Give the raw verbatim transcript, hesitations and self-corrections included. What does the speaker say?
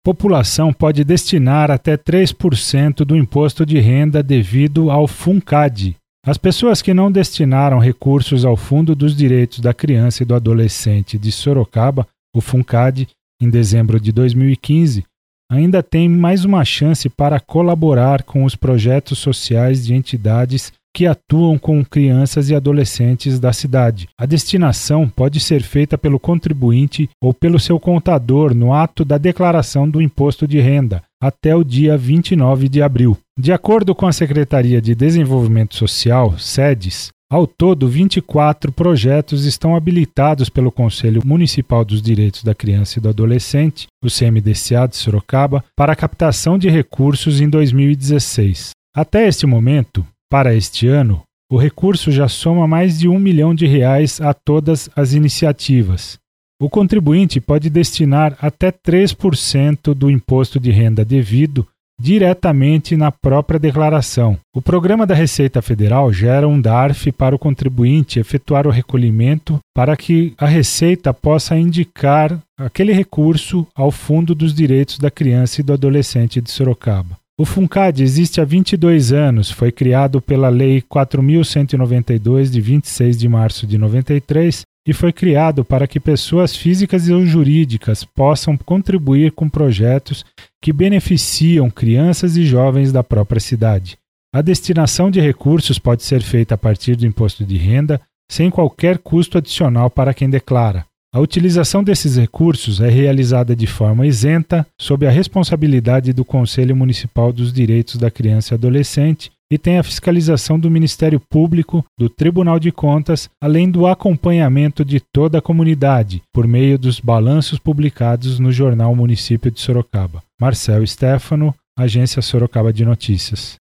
população pode destinar até três por cento do imposto de renda devido ao FUNCAD. As pessoas que não destinaram recursos ao Fundo dos Direitos da Criança e do Adolescente de Sorocaba, o FUNCAD, em dezembro de dois mil e quinze, ainda têm mais uma chance para colaborar com os projetos sociais de entidades que atuam com crianças e adolescentes da cidade. A destinação pode ser feita pelo contribuinte ou pelo seu contador no ato da declaração do imposto de renda, até o dia vinte e nove de abril. De acordo com a Secretaria de Desenvolvimento Social, SEDES, ao todo, vinte e quatro projetos estão habilitados pelo Conselho Municipal dos Direitos da Criança e do Adolescente, o C M D C A de Sorocaba, para a captação de recursos em dois mil e dezesseis. Até este momento, para este ano, o recurso já soma mais de um milhão de reais a todas as iniciativas. O contribuinte pode destinar até três por cento do imposto de renda devido diretamente na própria declaração. O Programa da Receita Federal gera um D A R F para o contribuinte efetuar o recolhimento para que a Receita possa indicar aquele recurso ao Fundo dos Direitos da Criança e do Adolescente de Sorocaba. O FUNCAD existe há vinte e dois anos, foi criado pela Lei quatro mil cento e noventa e dois, de vinte e seis de março de noventa e três, e foi criado para que pessoas físicas ou jurídicas possam contribuir com projetos que beneficiam crianças e jovens da própria cidade. A destinação de recursos pode ser feita a partir do imposto de renda, sem qualquer custo adicional para quem declara. A utilização desses recursos é realizada de forma isenta, sob a responsabilidade do Conselho Municipal dos Direitos da Criança e Adolescente, e tem a fiscalização do Ministério Público, do Tribunal de Contas, além do acompanhamento de toda a comunidade, por meio dos balanços publicados no Jornal Município de Sorocaba. Marcel Stefano, Agência Sorocaba de Notícias.